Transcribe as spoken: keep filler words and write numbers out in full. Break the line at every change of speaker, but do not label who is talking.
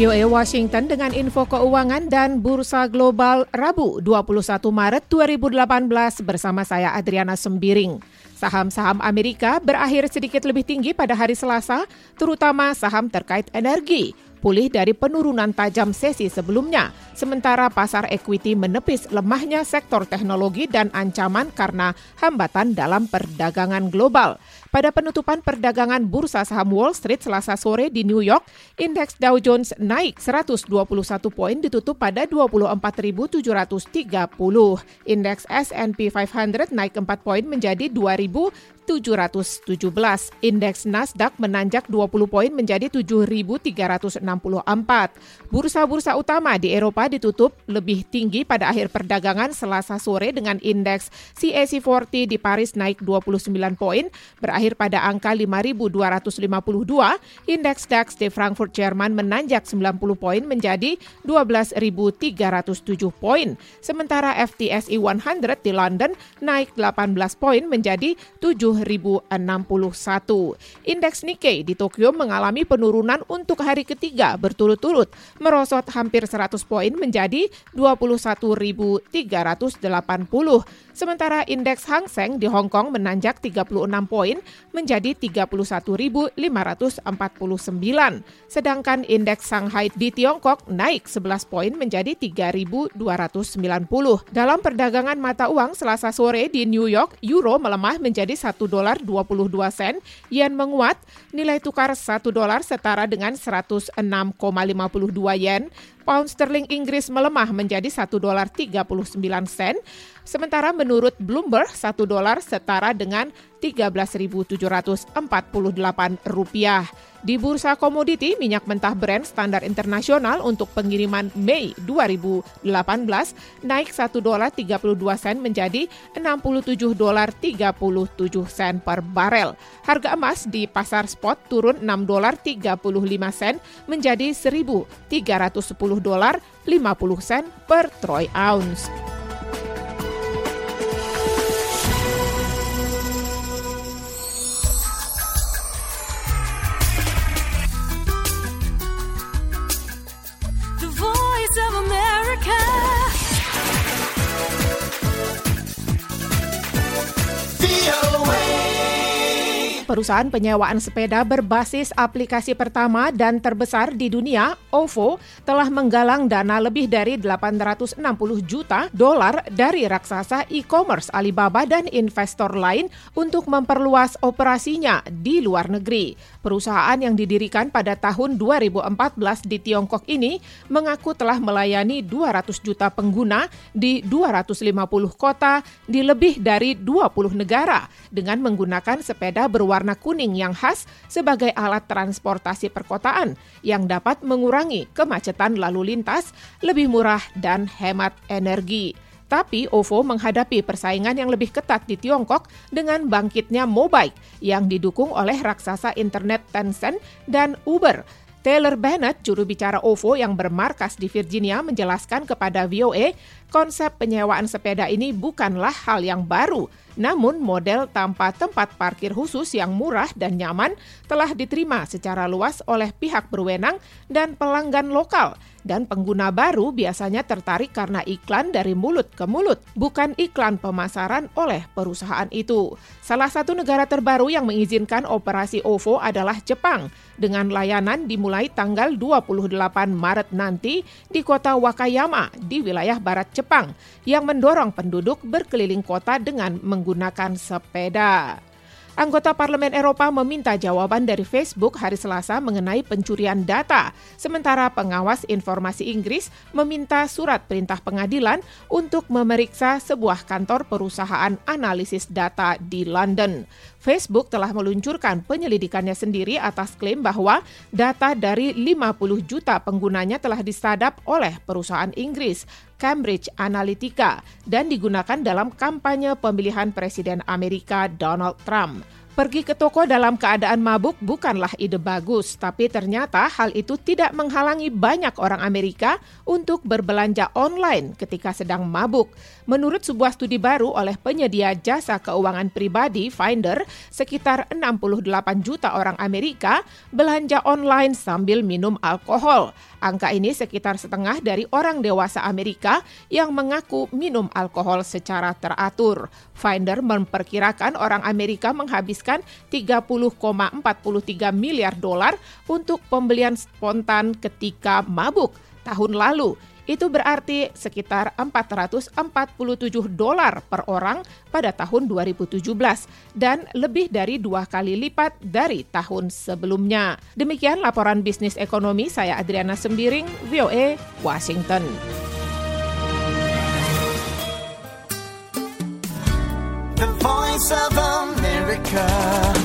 V O A Washington dengan info keuangan dan bursa global Rabu dua puluh satu Maret dua ribu delapan belas bersama saya Adriana Sembiring. Saham-saham Amerika berakhir sedikit lebih tinggi pada hari Selasa, terutama saham terkait energi, pulih dari penurunan tajam sesi sebelumnya. Sementara pasar equity menepis lemahnya sektor teknologi dan ancaman karena hambatan dalam perdagangan global. Pada penutupan perdagangan bursa saham Wall Street Selasa sore di New York, indeks Dow Jones naik seratus dua puluh satu poin ditutup pada dua puluh empat ribu tujuh ratus tiga puluh. Indeks S and P lima ratus naik empat poin menjadi dua ribu tujuh ratus tujuh belas. Indeks Nasdaq menanjak dua puluh poin menjadi tujuh ribu tiga ratus enam puluh empat. Bursa-bursa utama di Eropa ditutup lebih tinggi pada akhir perdagangan Selasa sore dengan indeks C A C empat puluh di Paris naik dua puluh sembilan poin, berakhir pada angka lima ribu dua ratus lima puluh dua. Indeks DAX di Frankfurt, Jerman menanjak sembilan puluh poin menjadi dua belas ribu tiga ratus tujuh poin. Sementara F T S E seratus di London naik delapan belas poin menjadi tujuh ribu enam puluh satu. Indeks Nikkei di Tokyo mengalami penurunan untuk hari ketiga berturut-turut, merosot hampir seratus poin menjadi dua puluh satu ribu tiga ratus delapan puluh. Sementara indeks Hang Seng di Hong Kong menanjak tiga puluh enam poin menjadi tiga puluh satu ribu lima ratus empat puluh sembilan. Sedangkan indeks Shanghai di Tiongkok naik sebelas poin menjadi tiga ribu dua ratus sembilan puluh. Dalam perdagangan mata uang Selasa sore di New York, euro melemah menjadi satu dolar dua puluh dua sen, yen menguat, nilai tukar satu dolar setara dengan seratus enam koma lima puluh dua yen. Pound sterling Inggris melemah menjadi satu dolar tiga puluh sembilan sen, sementara menurut Bloomberg satu dolar setara dengan tiga belas ribu tujuh ratus empat puluh delapan rupiah. Di bursa komoditi, minyak mentah Brent standar internasional untuk pengiriman Mei dua ribu delapan belas naik satu dolar tiga puluh dua sen menjadi enam puluh tujuh dolar tiga puluh tujuh sen per barel. Harga emas di pasar spot turun enam dolar tiga puluh lima sen menjadi seribu tiga ratus sepuluh dolar lima puluh sen per troy ounce. Perusahaan penyewaan sepeda berbasis aplikasi pertama dan terbesar di dunia, O V O, telah menggalang dana lebih dari delapan ratus enam puluh juta dolar dari raksasa e-commerce Alibaba dan investor lain untuk memperluas operasinya di luar negeri. Perusahaan yang didirikan pada tahun dua ribu empat belas di Tiongkok ini mengaku telah melayani dua ratus juta pengguna di dua ratus lima puluh kota di lebih dari dua puluh negara dengan menggunakan sepeda berwarna warna kuning yang khas sebagai alat transportasi perkotaan yang dapat mengurangi kemacetan lalu lintas, lebih murah dan hemat energi. Tapi O V O menghadapi persaingan yang lebih ketat di Tiongkok dengan bangkitnya Mobike yang didukung oleh raksasa internet Tencent dan Uber. Taylor Bennett, juru bicara O V O yang bermarkas di Virginia, menjelaskan kepada V O A, konsep penyewaan sepeda ini bukanlah hal yang baru. Namun model tanpa tempat parkir khusus yang murah dan nyaman telah diterima secara luas oleh pihak berwenang dan pelanggan lokal. Dan pengguna baru biasanya tertarik karena iklan dari mulut ke mulut, bukan iklan pemasaran oleh perusahaan itu. Salah satu negara terbaru yang mengizinkan operasi O V O adalah Jepang, dengan layanan dimulai tanggal dua puluh delapan Maret nanti di kota Wakayama di wilayah barat Jepang, yang mendorong penduduk berkeliling kota dengan menggunakan sepeda. Anggota Parlemen Eropa meminta jawaban dari Facebook hari Selasa mengenai pencurian data, sementara pengawas informasi Inggris meminta surat perintah pengadilan untuk memeriksa sebuah kantor perusahaan analisis data di London. Facebook telah meluncurkan penyelidikannya sendiri atas klaim bahwa data dari lima puluh juta penggunanya telah disadap oleh perusahaan Inggris, Cambridge Analytica, dan digunakan dalam kampanye pemilihan Presiden Amerika Donald Trump. Pergi ke toko dalam keadaan mabuk bukanlah ide bagus, tapi ternyata hal itu tidak menghalangi banyak orang Amerika untuk berbelanja online ketika sedang mabuk. Menurut sebuah studi baru oleh penyedia jasa keuangan pribadi Finder, sekitar enam puluh delapan juta orang Amerika belanja online sambil minum alkohol. Angka ini sekitar setengah dari orang dewasa Amerika yang mengaku minum alkohol secara teratur. Finder memperkirakan orang Amerika menghabiskan tiga puluh koma empat tiga miliar dolar untuk pembelian spontan ketika mabuk tahun lalu. Itu berarti sekitar empat ratus empat puluh tujuh dolar per orang pada tahun dua ribu tujuh belas dan lebih dari dua kali lipat dari tahun sebelumnya. Demikian laporan bisnis ekonomi, saya Adriana Sembiring, V O A, Washington.
The Voice of America.